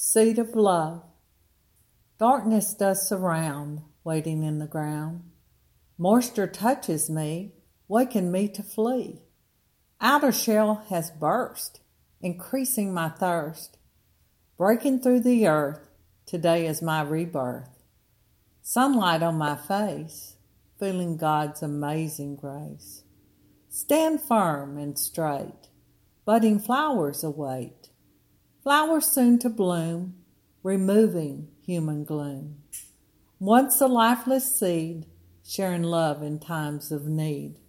Seed of love. Darkness does surround, waiting in the ground. Moisture touches me, waking me to flee. Outer shell has burst, increasing my thirst. Breaking through the earth, today is my rebirth. Sunlight on my face, feeling God's amazing grace. Stand firm and straight, budding flowers await. Flowers soon to bloom, removing human gloom. Once a lifeless seed, sharing love in times of need.